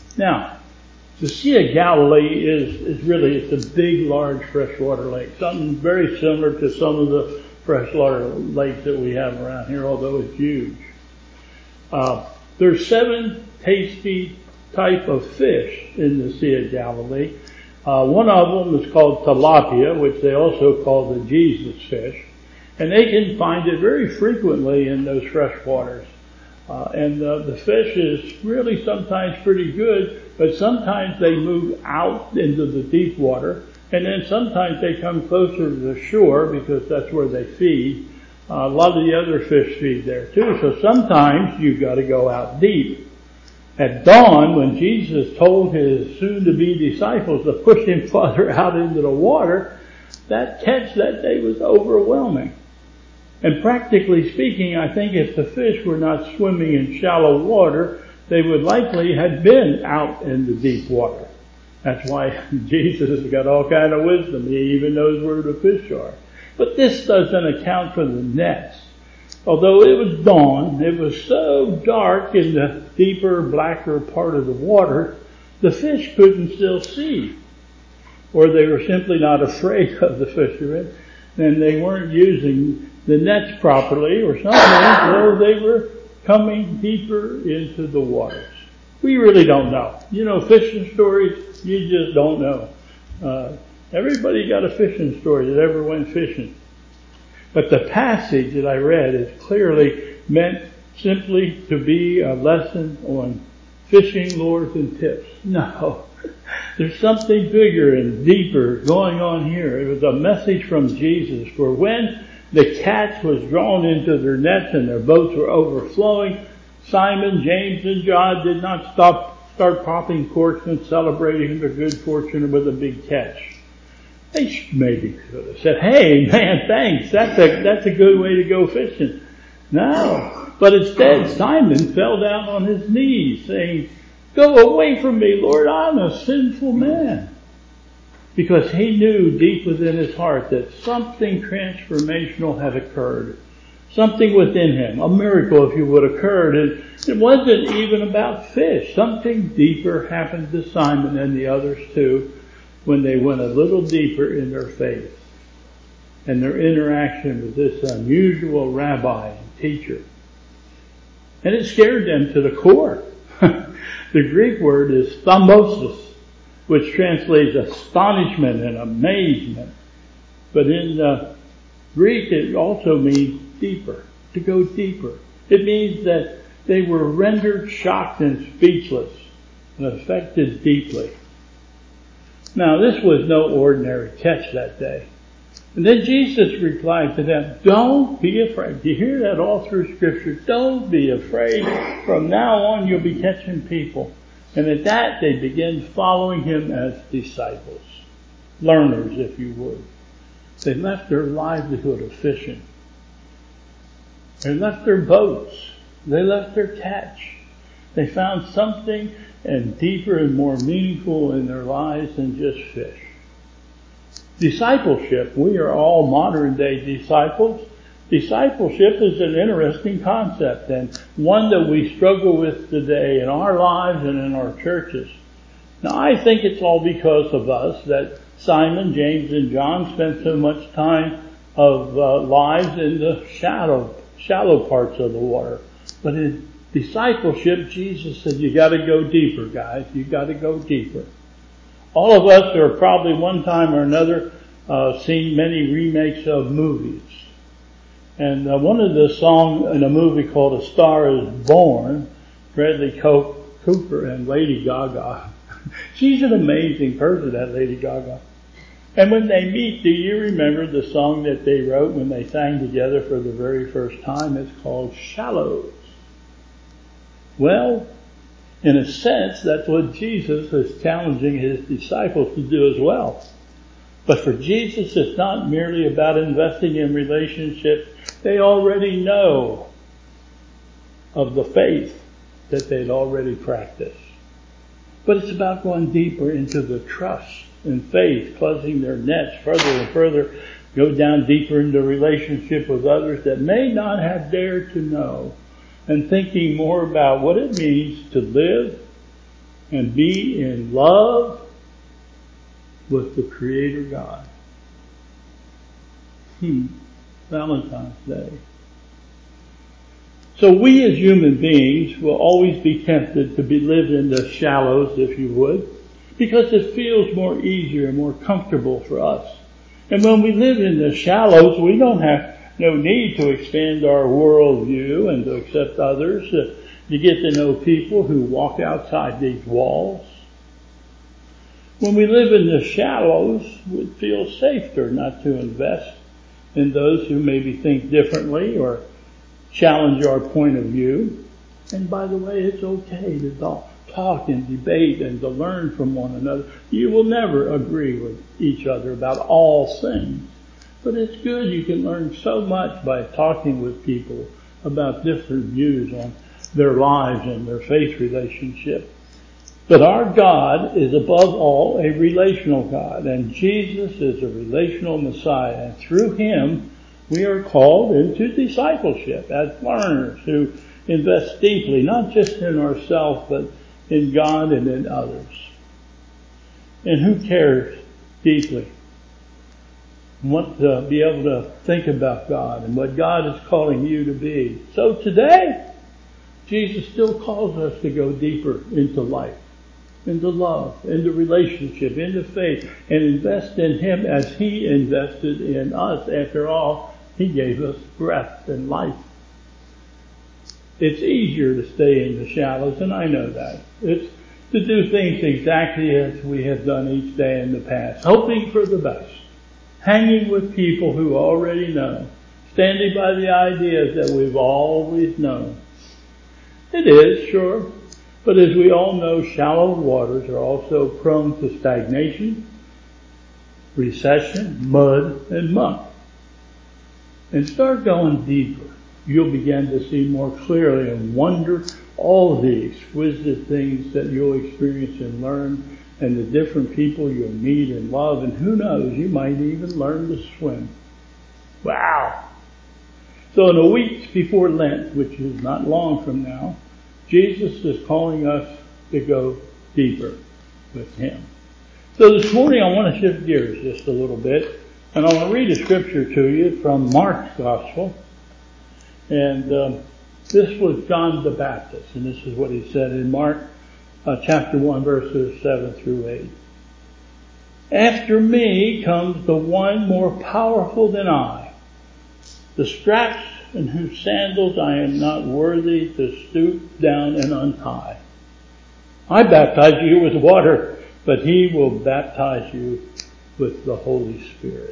Now, the Sea of Galilee is really, it's a big, large freshwater lake. Something very similar to some of the freshwater lakes that we have around here, although it's huge. There's 7 tasty type of fish in the Sea of Galilee. One of them is called tilapia, which they also call the Jesus fish. And they can find it very frequently in those fresh waters. And the fish is really sometimes pretty good, but sometimes they move out into the deep water, and then sometimes they come closer to the shore because that's where they feed. A lot of the other fish feed there too, so sometimes you've got to go out deep. At dawn, when Jesus told his soon-to-be disciples to push him farther out into the water, that catch that day was overwhelming. And practically speaking, I think if the fish were not swimming in shallow water, they would likely have been out in the deep water. That's why Jesus has got all kind of wisdom. He even knows where the fish are. But this doesn't account for the nets. Although it was dawn, it was so dark in the deeper, blacker part of the water, the fish couldn't still see. Or they were simply not afraid of the fishermen, and they weren't using the nets properly or something, or they were coming deeper into the waters. We really don't know. You know, fishing stories, you just don't know. Everybody got a fishing story that ever went fishing. But the passage that I read is clearly meant simply to be a lesson on fishing lures and tips. No. There's something bigger and deeper going on here. It was a message from Jesus for when the catch was drawn into their nets and their boats were overflowing, Simon, James, and John did not start popping corks and celebrating their good fortune with a big catch. They maybe could have said, "Hey, man, thanks. That's a good way to go fishing." No. But instead, Simon fell down on his knees saying, "Go away from me, Lord, I'm a sinful man." Because he knew deep within his heart that something transformational had occurred. Something within him, a miracle if you would, occurred. And it wasn't even about fish. Something deeper happened to Simon and the others too when they went a little deeper in their faith and their interaction with this unusual rabbi and teacher. And it scared them to the core. The Greek word is thamosis, which translates astonishment and amazement. But in Greek, it also means deeper, to go deeper. It means that they were rendered shocked and speechless and affected deeply. Now, this was no ordinary catch that day. And then Jesus replied to them, "Don't be afraid." Do you hear that all through Scripture? Don't be afraid. From now on, you'll be catching people. And at that, they began following him as disciples. Learners, if you would. They left their livelihood of fishing. They left their boats. They left their catch. They found something and deeper and more meaningful in their lives than just fish. Discipleship, we are all modern day disciples. Discipleship is an interesting concept and one that we struggle with today in our lives and in our churches. Now I think it's all because of us that Simon, James, and John spent so much time of lives in the shallow parts of the water. But in discipleship, Jesus said, you gotta go deeper, guys. You gotta go deeper. All of us are probably one time or another seen many remakes of movies. And one of the songs in a movie called A Star is Born, Bradley Cooper and Lady Gaga. She's an amazing person, that Lady Gaga. And when they meet, do you remember the song that they wrote when they sang together for the very first time? It's called Shallows. Well, in a sense, that's what Jesus is challenging his disciples to do as well. But for Jesus, it's not merely about investing in relationships. They already know of the faith that they'd already practiced. But it's about going deeper into the trust and faith, closing their nets further and further, go down deeper into relationship with others that may not have dared to know, and thinking more about what it means to live and be in love with the Creator God. Valentine's Day. So we as human beings will always be tempted to live in the shallows, if you would, because it feels more easier and more comfortable for us. And when we live in the shallows, we don't have no need to expand our worldview and to accept others, to get to know people who walk outside these walls. When we live in the shallows, we feel safer not to invest in those who maybe think differently or challenge our point of view. And by the way, it's okay to talk and debate and to learn from one another. You will never agree with each other about all things. But it's good. You can learn so much by talking with people about different views on their lives and their faith relationship. But our God is above all a relational God, and Jesus is a relational Messiah. And through Him, we are called into discipleship as learners who invest deeply, not just in ourselves, but in God and in others. And who cares deeply? Want to be able to think about God and what God is calling you to be. So today, Jesus still calls us to go deeper into life, into love, into relationship, into faith, and invest in Him as He invested in us. After all, He gave us breath and life. It's easier to stay in the shallows, and I know that. It's to do things exactly as we have done each day in the past, hoping for the best, hanging with people who already know, standing by the ideas that we've always known. It is, sure, but as we all know, shallow waters are also prone to stagnation, recession, mud, and muck. And start going deeper. You'll begin to see more clearly and wonder all the exquisite things that you'll experience and learn, and the different people you'll meet and love, and who knows, you might even learn to swim. Wow! So in the weeks before Lent, which is not long from now, Jesus is calling us to go deeper with Him. So this morning I want to shift gears just a little bit, and I want to read a scripture to you from Mark's Gospel. And this was John the Baptist, and this is what he said in Mark chapter 1, verses 7 through 8. After me comes the one more powerful than I, the straps in whose sandals I am not worthy to stoop down and untie. I baptize you with water, but He will baptize you with the Holy Spirit.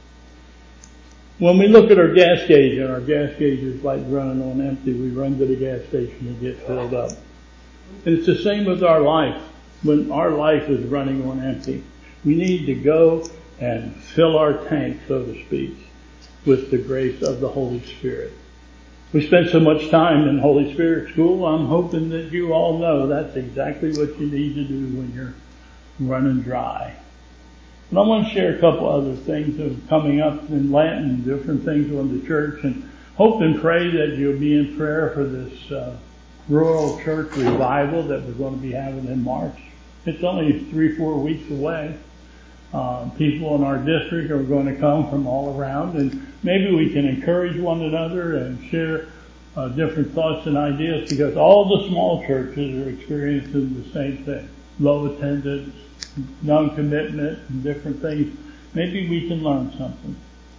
When we look at our gas gauge, and our gas gauge is like running on empty, we run to the gas station and get filled up. And it's the same with our life. When our life is running on empty, we need to go and fill our tank, so to speak, with the grace of the Holy Spirit. We spend so much time in Holy Spirit school, I'm hoping that you all know that's exactly what you need to do when you're running dry. And I want to share a couple other things that are coming up in Lent and different things on the church, and hope and pray that you'll be in prayer for this rural church revival that we're going to be having in March. It's only 3-4 weeks away. People in our district are going to come from all around, and maybe we can encourage one another and share different thoughts and ideas, because all the small churches are experiencing the same thing. Low attendance, non-commitment, and different things. Maybe we can learn something.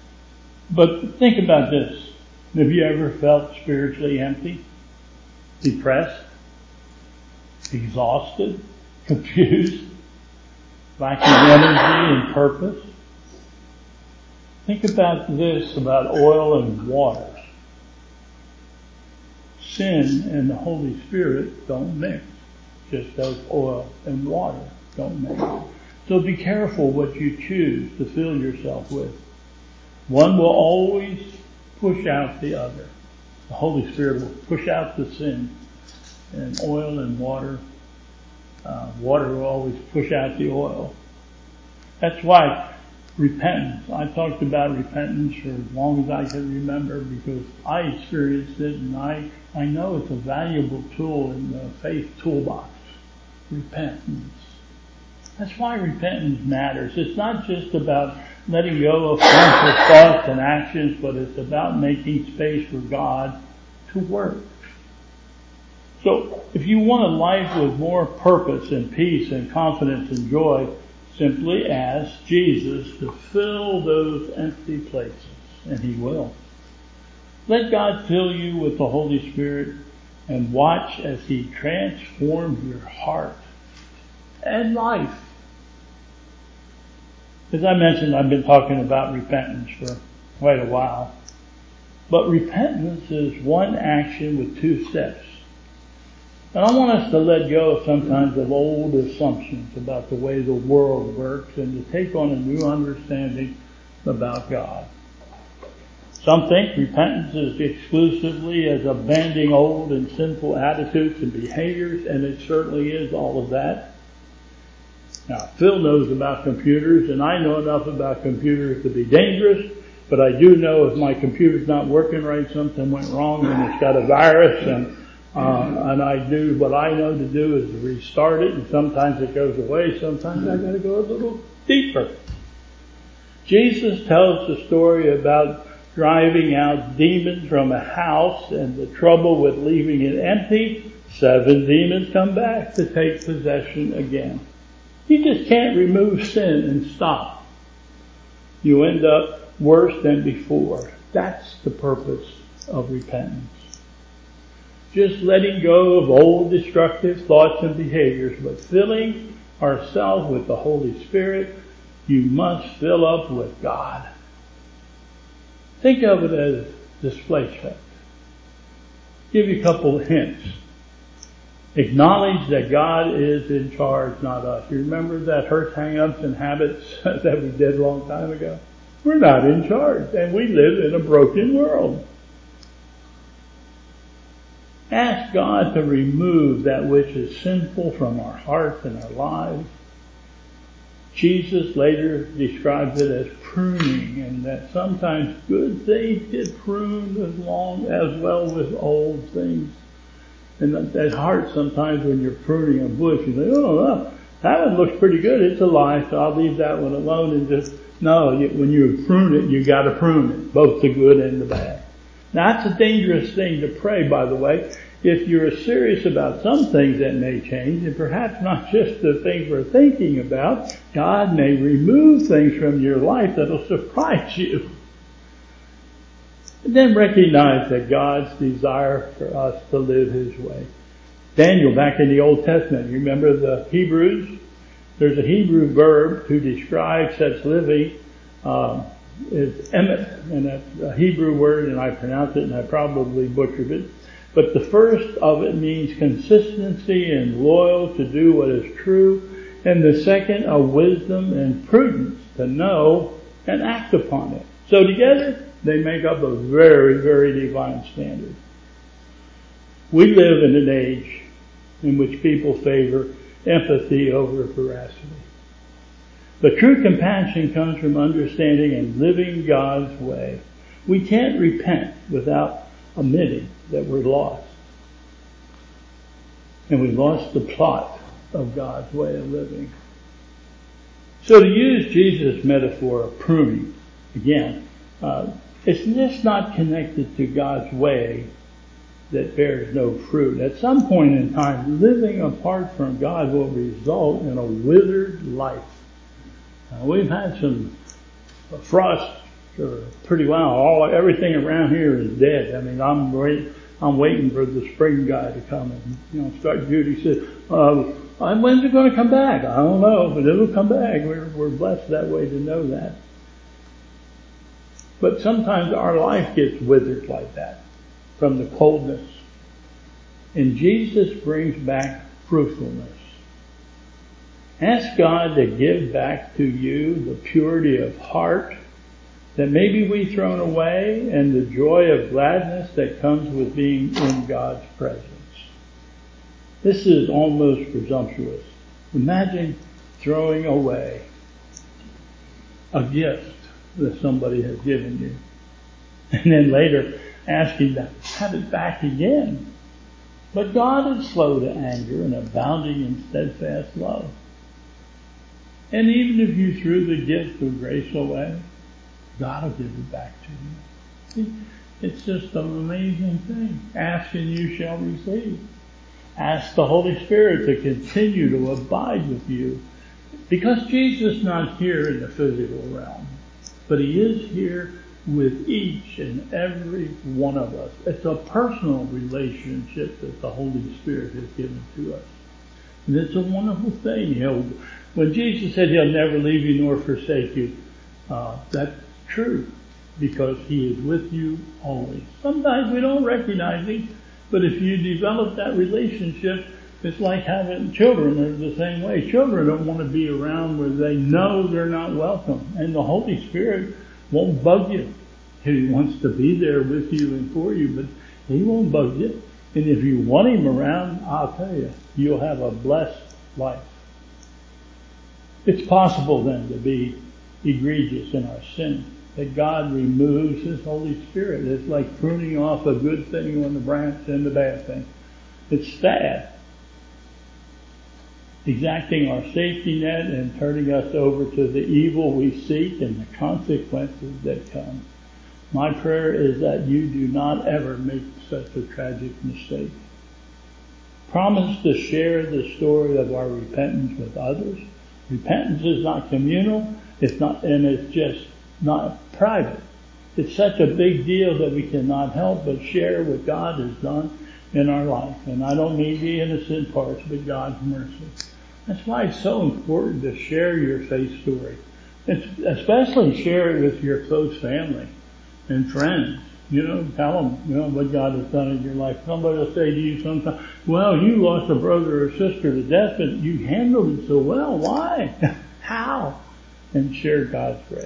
But think about this. Have you ever felt spiritually empty, depressed, exhausted, confused, lacking energy and purpose? Think about this about oil and water. Sin and the Holy Spirit don't mix, just as oil and water don't mix. So be careful what you choose to fill yourself with. One will always push out the other. The Holy Spirit will push out the sin, and oil and water. Water will always push out the oil. That's why repentance. I talked about repentance for as long as I can remember, because I experienced it, and I know it's a valuable tool in the faith toolbox. repentance. That's why repentance matters. It's not just about letting go of harmful thoughts and actions, but it's about making space for God to work. So, if you want a life with more purpose and peace and confidence and joy, simply ask Jesus to fill those empty places, and He will. Let God fill you with the Holy Spirit and watch as He transforms your heart and life. As I mentioned, I've been talking about repentance for quite a while. But repentance is one action with two steps. And I want us to let go sometimes of old assumptions about the way the world works and to take on a new understanding about God. Some think repentance is exclusively as abandoning old and sinful attitudes and behaviors, and it certainly is all of that. Now, Phil knows about computers, and I know enough about computers to be dangerous, but I do know if my computer's not working right, something went wrong and it's got a virus, and I do what I know to do is restart it, and sometimes it goes away, sometimes I gotta go a little deeper. Jesus tells the story about driving out demons from a house and the trouble with leaving it empty. 7 demons come back to take possession again. You just can't remove sin and stop. You end up worse than before. That's the purpose of repentance. Just letting go of old destructive thoughts and behaviors, but filling ourselves with the Holy Spirit. You must fill up with God. Think of it as displacement. Give you a couple of hints. Acknowledge that God is in charge, not us. You remember that hurts, hang-ups, and habits that we did a long time ago? We're not in charge, and we live in a broken world. Ask God to remove that which is sinful from our hearts and our lives. Jesus later describes it as pruning, and that sometimes good things get pruned as well with old things. And that heart sometimes when you're pruning a bush, you think, oh, that one looks pretty good. It's alive, so I'll leave that one alone and just, no, when you prune it, you gotta prune it, both the good and the bad. Now that's a dangerous thing to pray, by the way. If you're serious about some things that may change, and perhaps not just the things we're thinking about, God may remove things from your life that'll surprise you. And then recognize that God's desire for us to live His way. Daniel, back in the Old Testament, you remember the Hebrews? There's a Hebrew verb to describe such living, is emet, and that's a Hebrew word, and I pronounce it, and I probably butchered it. But the first of it means consistency and loyal to do what is true, and the second, a wisdom and prudence to know and act upon it. So together, they make up a very, very divine standard. We live in an age in which people favor empathy over veracity. But true compassion comes from understanding and living God's way. We can't repent without admitting that we're lost. And we lost the plot of God's way of living. So to use Jesus' metaphor of pruning, again, it's just not connected to God's way that bears no fruit. At some point in time, living apart from God will result in a withered life. We've had some frost for pretty while. Everything around here is dead. I mean, I'm waiting for the spring guy to come and, start. Judy said, when's it going to come back? I don't know, but it'll come back. We're blessed that way to know that. But sometimes our life gets withered like that from the coldness. And Jesus brings back fruitfulness. Ask God to give back to you the purity of heart that maybe we've thrown away and the joy of gladness that comes with being in God's presence. This is almost presumptuous. Imagine throwing away a gift that somebody has given you, and then later asking to have it back again. But God is slow to anger and abounding in steadfast love. And even if you threw the gift of grace away, God will give it back to you. It's just an amazing thing. Ask and you shall receive. Ask the Holy Spirit to continue to abide with you. Because Jesus is not here in the physical realm, but He is here with each and every one of us. It's a personal relationship that the Holy Spirit has given to us. And it's a wonderful thing. When Jesus said He'll never leave you nor forsake you, that's true, because He is with you always. Sometimes we don't recognize Him, but if you develop that relationship, it's like having children. They're the same way. Children don't want to be around where they know they're not welcome. And the Holy Spirit won't bug you. He wants to be there with you and for you, but He won't bug you. And if you want Him around, I'll tell you, you'll have a blessed life. It's possible then to be egregious in our sin, that God removes His Holy Spirit. It's like pruning off a good thing on the branch and the bad thing. It's sad. Exacting our safety net and turning us over to the evil we seek and the consequences that come. My prayer is that you do not ever make such a tragic mistake. Promise to share the story of our repentance with others. Repentance is not communal, it's just not private. It's such a big deal that we cannot help but share what God has done in our life. And I don't mean the innocent parts, but God's mercy. That's why it's so important to share your faith story. Especially share it with your close family and friends. Tell them, what God has done in your life. Somebody will say to you sometimes, well, you lost a brother or sister to death, but you handled it so well. Why? How? And share God's grace.